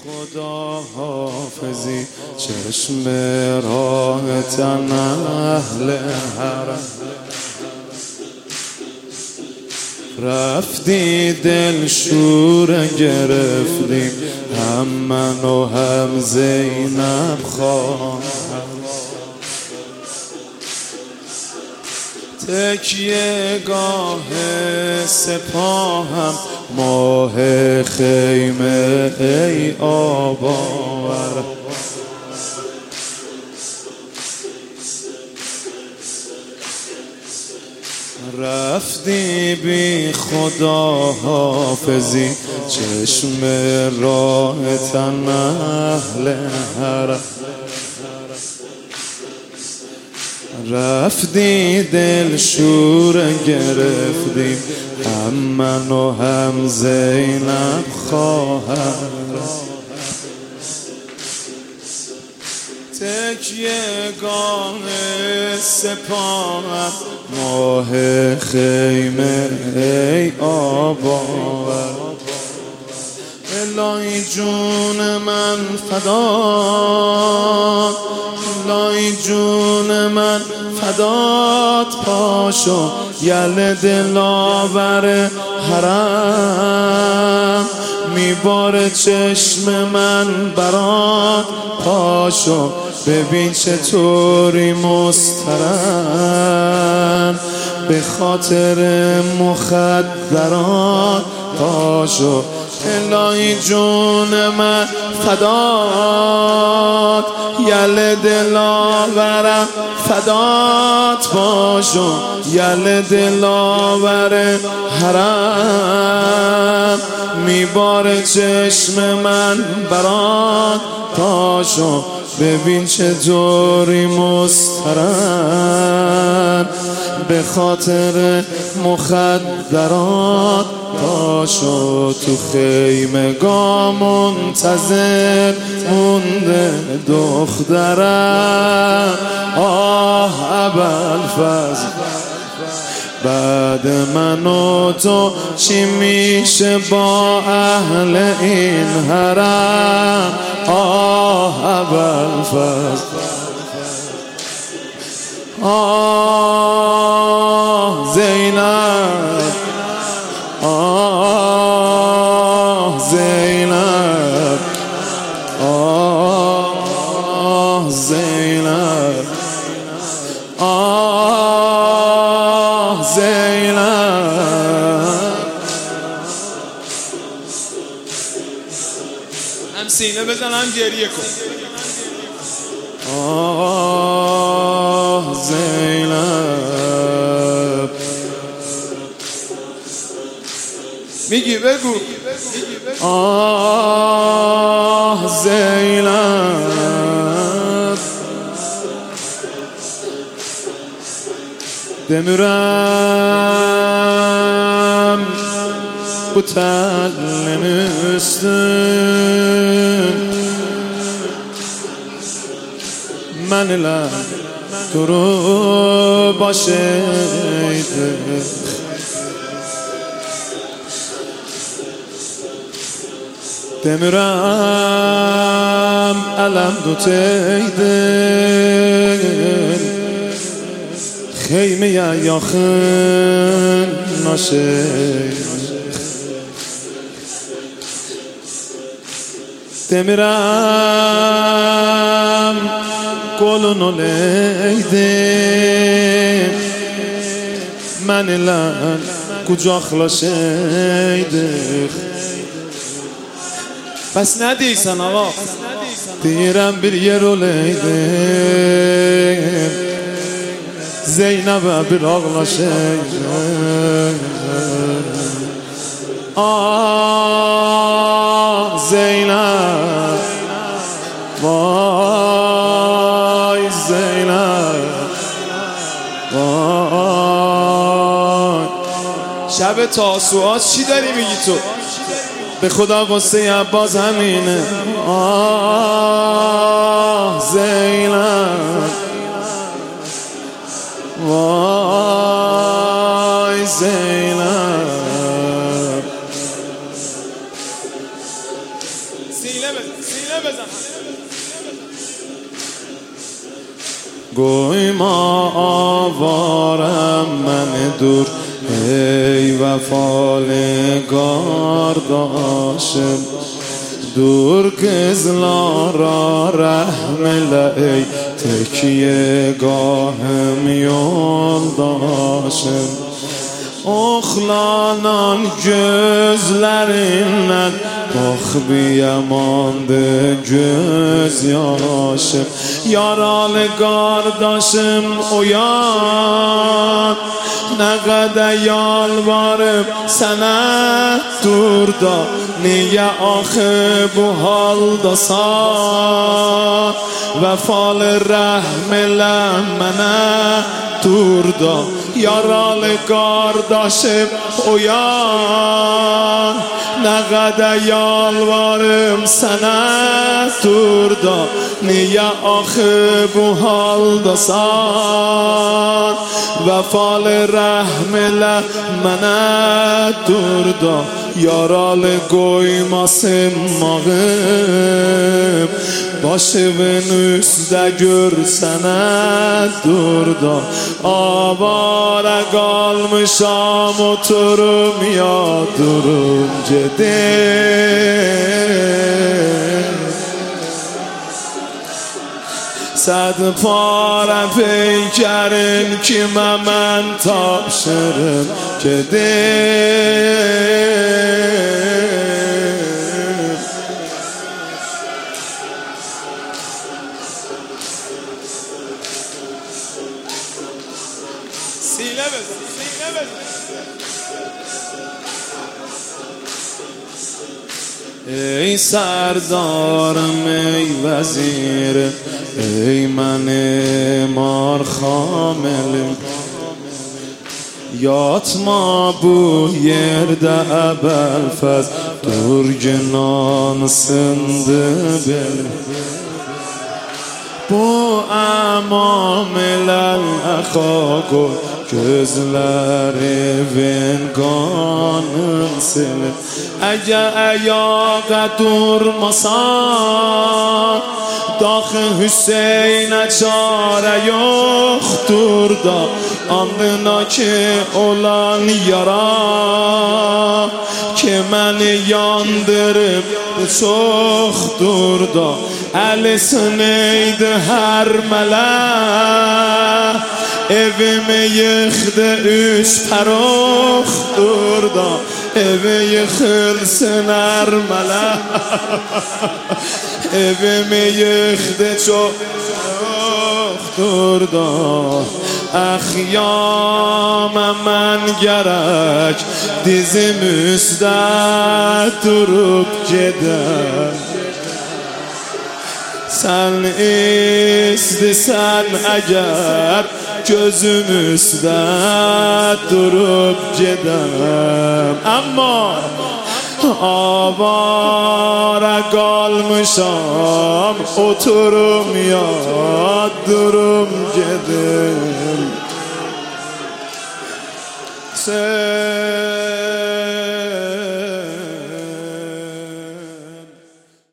خدا حافظی چشم راحتن اهل حرم رفتی دل شور گرفتیم هم من و هم زینب خواهم تکیه گاه سپاهم ماه خیمه ای آباور رفتی بی خدا حافظی چشم راحتن اهل حرم رفتی دل شور گرفتیم هم من و هم زینب خواهر تکیه گاه سپاهم ماه خیمه ای آباور الهی جون من فدات الهی جون من فدات پاشو یل دلاور حرم میباره چشم من برات پاشو ببین چطوری مسترم به خاطر مخدرات پاشو الهی جون من فدات یل دلاورم فدات باشو یل دلاور حرم میباره چشم من برات پاشو ببین چطوری مسترم به خاطر مخدرات پاشو تو خیمگاه منتظر مونده دخترم آه ابوالفضل بعد من و تو چی میشه با اهل این حرم آه ابوالفضل آه زینب آه زینب آه زینب آه زینب هم سینه بزن هم گریه کن آه زینب میگی بگو آه زینب demirem bu tellerin üstün men ile durup başıydık demirem elem tuteydin Xeymeye yaxın naşır Demirəm qolunu leydim Mən ilə qucaqlaşaydıq Bəs nə deyirsən ağa? Deyirəm bir yer oleydim Zeynep'e bir ağlaşayım Ah Zeynep Vay Zeynep Vay شب تاسوعات چی داری میگی تو؟ به خدا قصه عباس همینه آه زینب وای زینب سینه بزن گوی ما آوارم من دور ای وفالگار داشم دور کزلا را رحم ای تکیه گاهم یول داشم Oxlanan gözlərindən Baxbiyamandı göz yaşım Yaralı qardaşım oyan Nə qədər yalvarıb sənə dur da Niyə axı bu haldasan Vəfalı rəhm elə mənə dur da Yaralı qardaşım oyan Nə qədər yalvarım sənə dur da Niyə axı bu haldasan Vəfalı rəhm elə mənə dur da Yaralı qoymasın mağım Başımın üstə görsənə dur da Avara qalmışam oturum ya durum gedim Səd para peykərin kimə mən tapşırım gedim Sinə bezən Ey سردارم ای وزیرم ای من مار خاملم Yatma bu yerde Əbəlfəz Durgunan sındı belim Bu əmamiləl əxa qoy Gözlərivin qanın silib Əgər əyağa durmasan Daxı Hüseynə çarə yoxdur da Andına ki olan yara Ki məni yandırıb çoxdur da Əlisin eydi hər mələk Evimi yıxdı üç pəroxdur da Evi yıxılsın hər mələk Evimi yıxdı çoxdur da Əxyamə mən gərək Dizim üstə durub gedəm Sən istəsən əgər Gözüm üstə durub gedəm Amma avara qalmışam Oturum ya durum gedim